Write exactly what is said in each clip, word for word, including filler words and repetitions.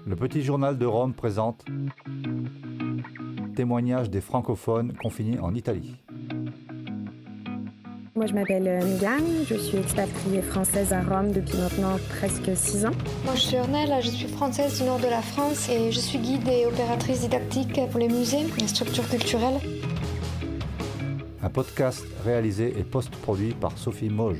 Le Petit Journal de Rome présente témoignages des francophones confinés en Italie. Moi, je m'appelle Mégane, je suis expatriée française à Rome depuis maintenant presque six ans. Moi, je suis Ornella, je suis française du nord de la France et je suis guide et opératrice didactique pour les musées et les structures culturelles. Un podcast réalisé et post-produit par Sophie Mauge.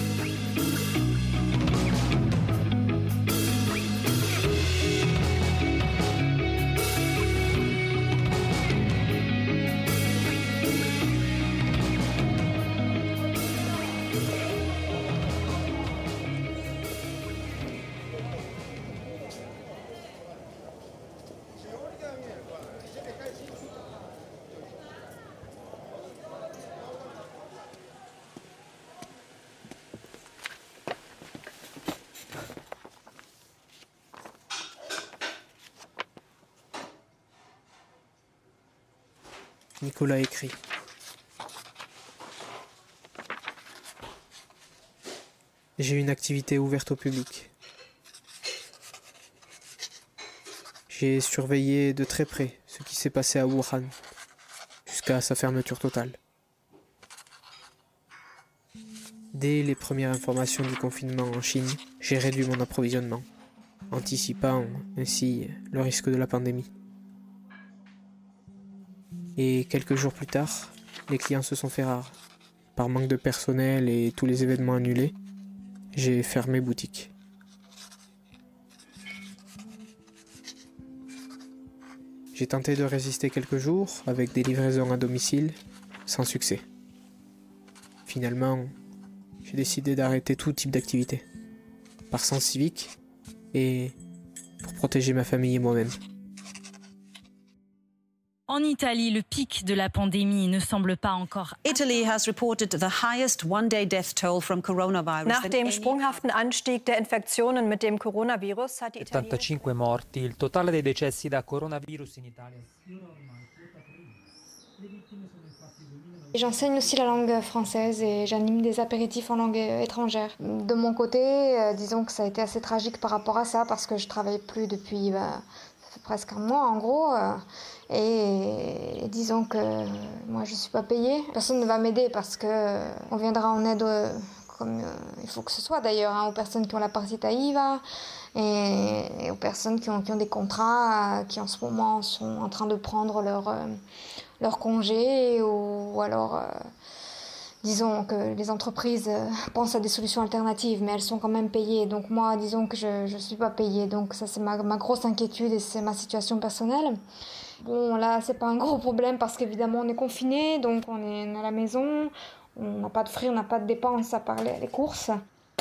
Nicolas écrit. J'ai une activité ouverte au public. J'ai surveillé de très près ce qui s'est passé à Wuhan, jusqu'à sa fermeture totale. Dès les premières informations du confinement en Chine, j'ai réduit mon approvisionnement, anticipant ainsi le risque de la pandémie. Et quelques jours plus tard, les clients se sont fait rares. Par manque de personnel et tous les événements annulés, j'ai fermé boutique. J'ai tenté de résister quelques jours avec des livraisons à domicile, sans succès. Finalement, j'ai décidé d'arrêter tout type d'activité, par sens civique et pour protéger ma famille et moi-même. En Italie, le pic de la pandémie ne semble pas encore... Italy has reported the highest one-day death toll from coronavirus. Nach dem sprunghaften Anstieg der Infektionen mit dem Coronavirus hat die settantacinque morti, il totale dei decessi da coronavirus in Italia. J'enseigne aussi la langue française et j'anime des apéritifs en langue étrangère. De mon côté, euh, disons que ça a été assez tragique par rapport à ça parce que je travaille plus depuis bah, ça fait presque un mois en gros. Euh, Et disons que moi je suis pas payée, personne ne va m'aider parce que on viendra en aide comme il faut que ce soit d'ailleurs hein, aux personnes qui ont la partita I V A et, et aux personnes qui ont, qui ont des contrats qui en ce moment sont en train de prendre leur, leur congé ou, ou alors euh, disons que les entreprises pensent à des solutions alternatives mais elles sont quand même payées donc moi disons que je je suis pas payée donc ça c'est ma, ma grosse inquiétude et c'est ma situation personnelle. Bon, là, c'est pas un gros problème parce qu'évidemment, on est confiné, donc on est à la maison, on n'a pas de frais, on n'a pas de dépenses à part les, les courses.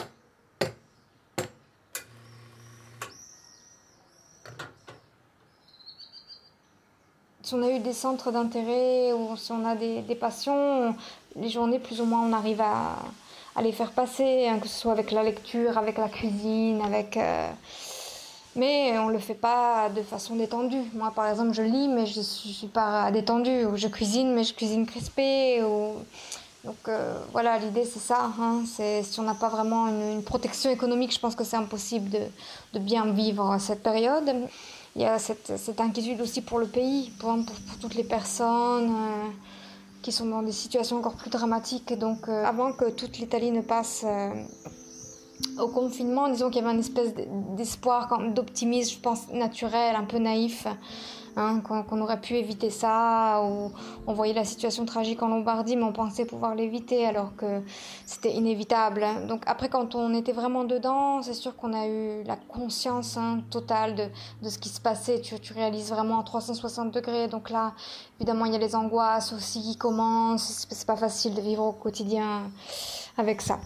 Si on a eu des centres d'intérêt ou si on a des, des passions, les journées, plus ou moins, on arrive à, à les faire passer, hein, que ce soit avec la lecture, avec la cuisine, avec... Euh, Mais on ne le fait pas de façon détendue. Moi, par exemple, je lis, mais je ne suis pas détendue. Ou je cuisine, mais je cuisine crispée. Ou... Donc euh, voilà, l'idée, c'est ça. Hein. C'est, si on n'a pas vraiment une, une protection économique, je pense que c'est impossible de, de bien vivre cette période. Il y a cette, cette inquiétude aussi pour le pays, pour, pour, pour toutes les personnes euh, qui sont dans des situations encore plus dramatiques. Donc euh, avant que toute l'Italie ne passe... Euh, Au confinement, disons qu'il y avait une espèce d'espoir, d'optimisme, je pense, naturel, un peu naïf, hein, qu'on, qu'on aurait pu éviter ça, ou on voyait la situation tragique en Lombardie, mais on pensait pouvoir l'éviter alors que c'était inévitable. Donc après, quand on était vraiment dedans, c'est sûr qu'on a eu la conscience hein, totale de, de ce qui se passait. Tu, tu réalises vraiment à trois cent soixante degrés. Donc là, évidemment, il y a les angoisses aussi qui commencent. C'est, c'est pas facile de vivre au quotidien avec ça.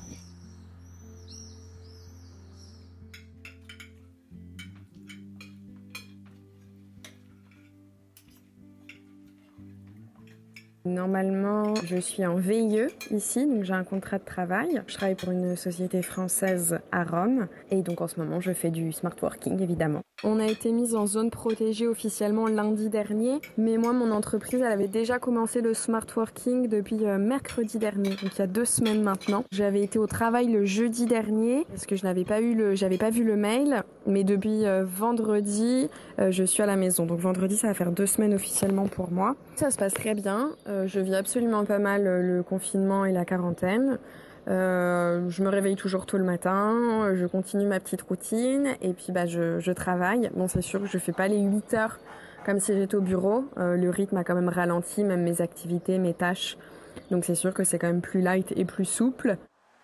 Normalement, je suis en V I E ici, donc j'ai un contrat de travail. Je travaille pour une société française à Rome et donc en ce moment, je fais du smart working évidemment. On a été mis en zone protégée officiellement lundi dernier, mais moi, mon entreprise, elle avait déjà commencé le smart working depuis euh, mercredi dernier, donc il y a deux semaines maintenant. J'avais été au travail le jeudi dernier, parce que je n'avais pas eu le, j'avais pas vu le mail, mais depuis euh, vendredi, euh, je suis à la maison. Donc vendredi, ça va faire deux semaines officiellement pour moi. Ça se passe très bien, euh, je vis absolument pas mal euh, le confinement et la quarantaine. Euh, je me réveille toujours tôt le matin, je continue ma petite routine et puis bah je, je travaille. Bon, c'est sûr que je fais pas les huit heures comme si j'étais au bureau. Euh, le rythme a quand même ralenti, même mes activités, mes tâches. Donc c'est sûr que c'est quand même plus light et plus souple.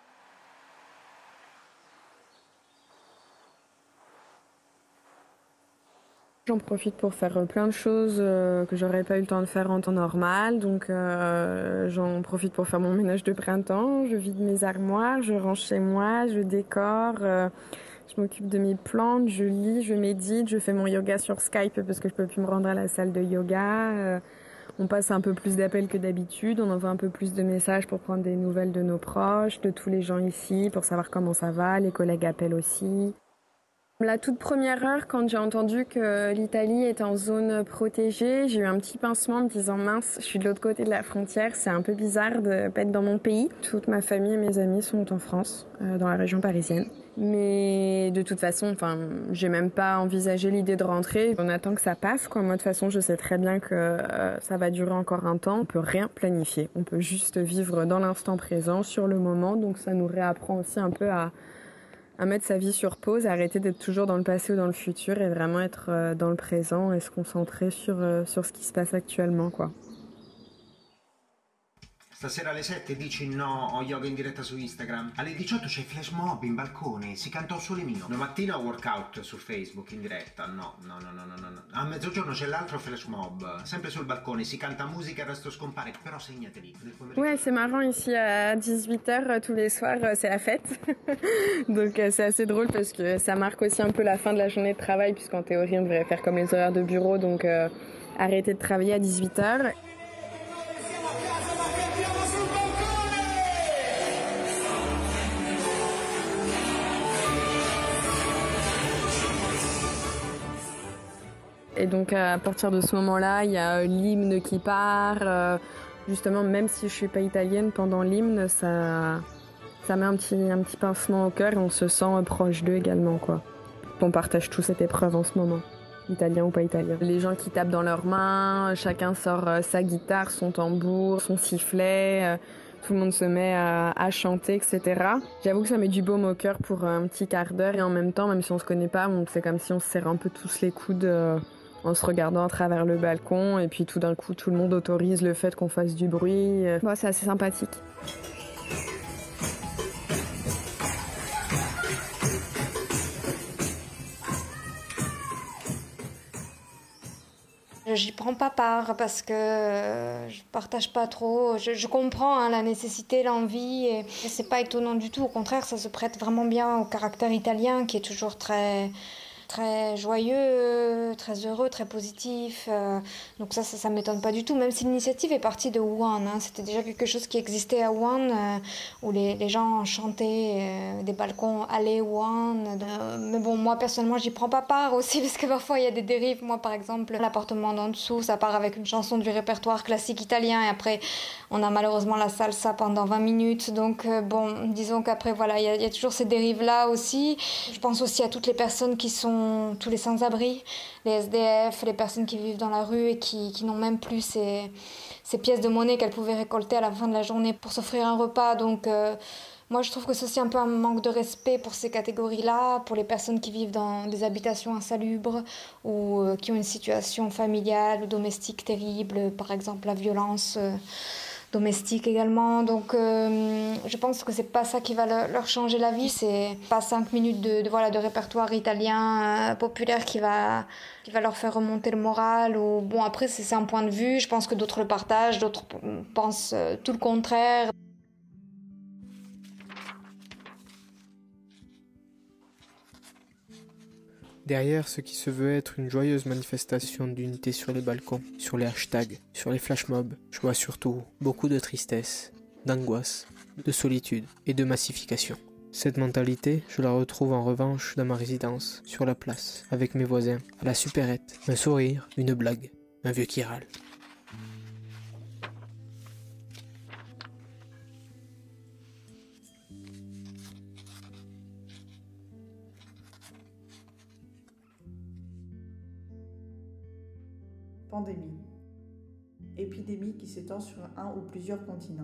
J'en profite pour faire plein de choses euh, que j'aurais pas eu le temps de faire en temps normal. Donc euh, j'en profite pour faire mon ménage de printemps. Je vide mes armoires, je range chez moi, je décore, euh, je m'occupe de mes plantes, je lis, je médite, je fais mon yoga sur Skype parce que je peux plus me rendre à la salle de yoga. Euh, on passe un peu plus d'appels que d'habitude, on envoie un peu plus de messages pour prendre des nouvelles de nos proches, de tous les gens ici, pour savoir comment ça va. Les collègues appellent aussi. La toute première heure, quand j'ai entendu que l'Italie était en zone protégée, j'ai eu un petit pincement en me disant « mince, je suis de l'autre côté de la frontière, c'est un peu bizarre de pas être dans mon pays ». Toute ma famille et mes amis sont en France, euh, dans la région parisienne. Mais de toute façon, enfin, j'ai même pas envisagé l'idée de rentrer. On attend que ça passe, quoi. Moi, de toute façon, je sais très bien que euh, ça va durer encore un temps. On peut rien planifier. On peut juste vivre dans l'instant présent, sur le moment. Donc ça nous réapprend aussi un peu à... à mettre sa vie sur pause, à arrêter d'être toujours dans le passé ou dans le futur et vraiment être dans le présent et se concentrer sur, sur ce qui se passe actuellement, quoi. Stasera alle sette dici no ho yoga in diretta su Instagram. Alle diciotto c'è flash mob in balcone, si canta un sole mio. Domattina workout su Facebook in diretta. No, no, no, no, no, no. A mezzogiorno c'è l'altro flash mob, sempre sul balcone, si canta musica e il resto scompare, però segnateli. Ouais, c'est marrant ici à dix-huit heures tous les soirs, c'est la fête. Donc c'est assez drôle parce que ça marque aussi un peu la fin de la journée de travail puisqu'en théorie on devrait faire comme les horaires de bureau, donc euh, arrêter de travailler à dix-huit heures. Et donc à partir de ce moment-là, il y a l'hymne qui part. Euh, justement, même si je suis pas italienne, pendant l'hymne, ça, ça met un petit, un petit pincement au cœur et on se sent proche d'eux également, quoi. On partage tous cette épreuve en ce moment, italien ou pas italien. Les gens qui tapent dans leurs mains, chacun sort sa guitare, son tambour, son sifflet. Euh, tout le monde se met à, à chanter, et cetera. J'avoue que ça met du baume au cœur pour un petit quart d'heure et en même temps, même si on se connaît pas, c'est comme si on se serre un peu tous les coudes. Euh, en se regardant à travers le balcon et puis tout d'un coup tout le monde autorise le fait qu'on fasse du bruit. Bon, c'est assez sympathique. J'y prends pas part parce que je partage pas trop. Je, je comprends hein, la nécessité, l'envie et, et c'est pas étonnant du tout. Au contraire, ça se prête vraiment bien au caractère italien qui est toujours très... très joyeux, très heureux, très positif. Euh, donc ça, ça, ça m'étonne pas du tout. Même si l'initiative est partie de Wuhan, hein, c'était déjà quelque chose qui existait à Wuhan, euh, où les, les gens chantaient euh, des balcons « Allez Wuhan euh, ». Mais bon, moi personnellement, j'y prends pas part aussi, parce que parfois il y a des dérives. Moi, par exemple, l'appartement d'en dessous, ça part avec une chanson du répertoire classique italien, et après, on a malheureusement la salsa pendant vingt minutes. Donc euh, bon, disons qu'après, voilà, il y, y a toujours ces dérives-là aussi. Je pense aussi à toutes les personnes qui sont tous les sans-abri, les S D F, les personnes qui vivent dans la rue et qui, qui n'ont même plus ces, ces pièces de monnaie qu'elles pouvaient récolter à la fin de la journée pour s'offrir un repas. Donc euh, moi je trouve que c'est aussi un peu un manque de respect pour ces catégories-là, pour les personnes qui vivent dans des habitations insalubres ou euh, qui ont une situation familiale ou domestique terrible, par exemple la violence euh, domestique également. Donc euh, je pense que c'est pas ça qui va leur, leur changer la vie, c'est pas cinq minutes de, de, voilà, de répertoire italien euh, populaire qui va, qui va leur faire remonter le moral. Ou, bon, après c'est, c'est un point de vue, je pense que d'autres le partagent, d'autres pensent euh, tout le contraire. Derrière ce qui se veut être une joyeuse manifestation d'unité sur les balcons, sur les hashtags, sur les flashmobs, je vois surtout beaucoup de tristesse, d'angoisse, de solitude et de massification. Cette mentalité, je la retrouve en revanche dans ma résidence, sur la place, avec mes voisins, à la supérette, un sourire, une blague, un vieux qui râle. Pandémie. Épidémie qui s'étend sur un ou plusieurs continents.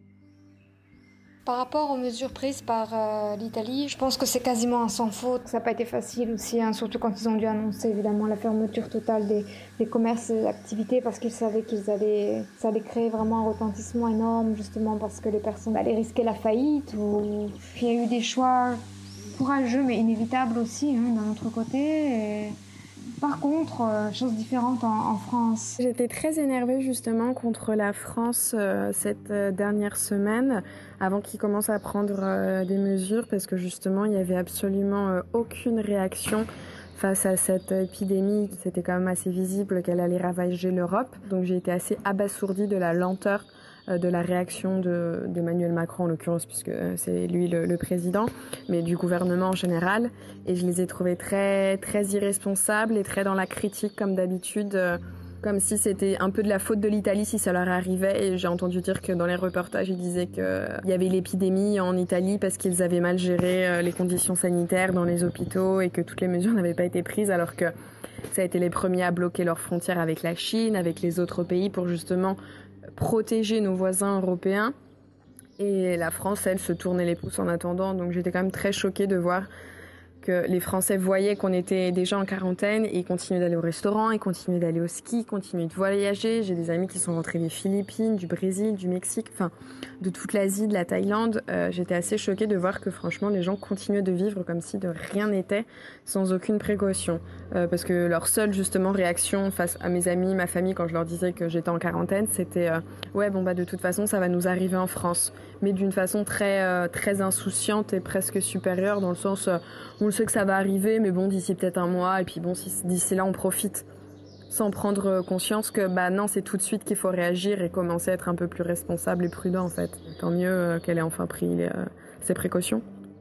Par rapport aux mesures prises par euh, l'Italie, je pense que c'est quasiment un sans faute. Ça n'a pas été facile aussi, hein, surtout quand ils ont dû annoncer évidemment la fermeture totale des, des commerces et des activités parce qu'ils savaient qu'ils allaient, ça allait créer vraiment un retentissement énorme, justement parce que les personnes allaient risquer la faillite. Ou... Il y a eu des choix courageux mais inévitables aussi, hein, d'un autre côté. Et... Par contre, euh, chose différente en, en France. J'étais très énervée justement contre la France euh, cette euh, dernière semaine, avant qu'ils commencent à prendre euh, des mesures, parce que justement il n'y avait absolument euh, aucune réaction face à cette épidémie. C'était quand même assez visible qu'elle allait ravager l'Europe. Donc j'ai été assez abasourdie de la lenteur de la réaction de, d'Emmanuel Macron en l'occurrence, puisque c'est lui le, le président, mais du gouvernement en général. Et je les ai trouvés très, très irresponsables et très dans la critique comme d'habitude, euh, comme si c'était un peu de la faute de l'Italie si ça leur arrivait. Et j'ai entendu dire que dans les reportages, ils disaient qu'il y avait l'épidémie en Italie parce qu'ils avaient mal géré euh, les conditions sanitaires dans les hôpitaux et que toutes les mesures n'avaient pas été prises, alors que ça a été les premiers à bloquer leurs frontières avec la Chine, avec les autres pays pour justement protéger nos voisins européens. Et la France, elle, se tournait les pouces en attendant. Donc j'étais quand même très choquée de voir que les Français voyaient qu'on était déjà en quarantaine et ils continuaient d'aller au restaurant, ils continuaient d'aller au ski, ils continuaient de voyager. J'ai des amis qui sont rentrés des Philippines, du Brésil, du Mexique, enfin de toute l'Asie, de la Thaïlande. Euh, j'étais assez choquée de voir que franchement les gens continuaient de vivre comme si de rien n'était, sans aucune précaution. Euh, parce que leur seule justement réaction face à mes amis, ma famille, quand je leur disais que j'étais en quarantaine, c'était euh, ouais bon bah de toute façon ça va nous arriver en France, mais d'une façon très euh, très insouciante et presque supérieure, dans le sens euh, on le sait que ça va arriver, mais bon d'ici peut-être un mois, et puis bon si, d'ici là on profite, sans prendre conscience que bah non c'est tout de suite qu'il faut réagir et commencer à être un peu plus responsable et prudent en fait. Tant mieux euh, qu'elle ait enfin pris euh, ses précautions.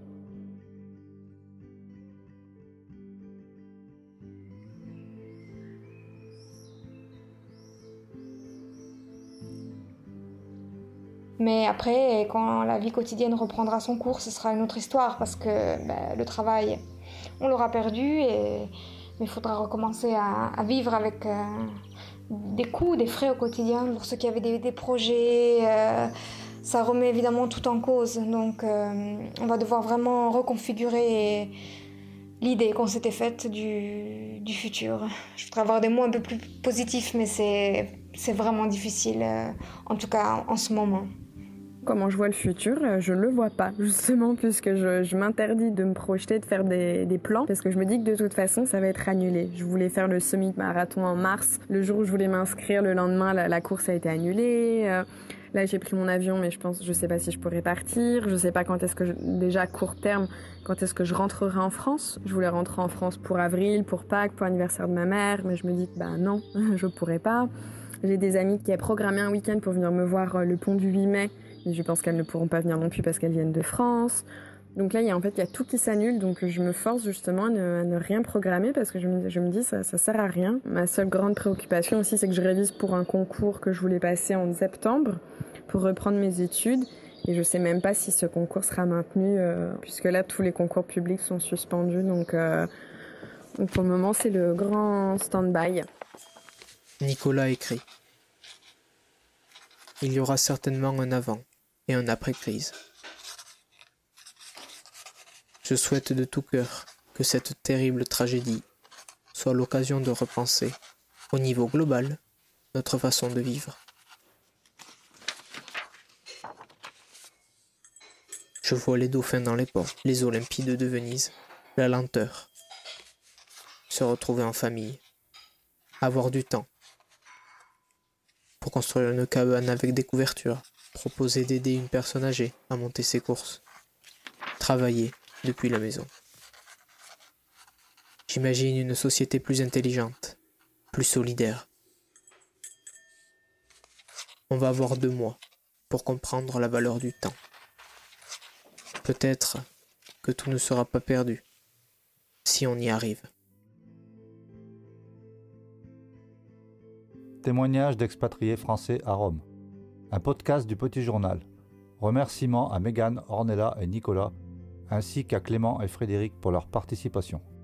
Mais après, quand la vie quotidienne reprendra son cours, ce sera une autre histoire parce que ben, le travail, on l'aura perdu et il faudra recommencer à, à vivre avec euh, des coûts, des frais au quotidien pour ceux qui avaient des, des projets. Euh, ça remet évidemment tout en cause. Donc euh, on va devoir vraiment reconfigurer l'idée qu'on s'était faite du, du futur. Je voudrais avoir des mots un peu plus positifs, mais c'est, c'est vraiment difficile, euh, en tout cas en ce moment. Comment je vois le futur, je ne le vois pas, justement, puisque je, je m'interdis de me projeter, de faire des, des plans, parce que je me dis que de toute façon, ça va être annulé. Je voulais faire le semi-marathon en mars. Le jour où je voulais m'inscrire, le lendemain, la, la course a été annulée. Euh, là, j'ai pris mon avion, mais je pense, je sais pas si je pourrais partir. Je sais pas quand est-ce que, je, déjà à court terme, quand est-ce que je rentrerai en France. Je voulais rentrer en France pour avril, pour Pâques, pour l'anniversaire de ma mère, mais je me dis que bah non, je pourrais pas. J'ai des amis qui ont programmé un week-end pour venir me voir le pont du huit mai. Et je pense qu'elles ne pourront pas venir non plus parce qu'elles viennent de France. Donc là, il y a, en fait, il y a tout qui s'annule. Donc je me force justement à ne, à ne rien programmer parce que je me, je me dis ça ça sert à rien. Ma seule grande préoccupation aussi, c'est que je révise pour un concours que je voulais passer en septembre pour reprendre mes études. Et je sais même pas si ce concours sera maintenu euh, puisque là, tous les concours publics sont suspendus. Donc, euh, donc pour le moment, c'est le grand stand-by. Nicolas écrit. Il y aura certainement un avant et un après-crise. Je souhaite de tout cœur que cette terrible tragédie soit l'occasion de repenser, au niveau global, notre façon de vivre. Je vois les dauphins dans les ports, les Olympiades de Venise, la lenteur, se retrouver en famille, avoir du temps, pour construire une cabane avec des couvertures, proposer d'aider une personne âgée à monter ses courses, travailler depuis la maison. J'imagine une société plus intelligente, plus solidaire. On va avoir deux mois pour comprendre la valeur du temps. Peut-être que tout ne sera pas perdu, si on y arrive. Témoignage d'expatriés français à Rome. Un podcast du Petit Journal. Remerciements à Mégane, Ornella et Nicolas, ainsi qu'à Clément et Frédéric pour leur participation.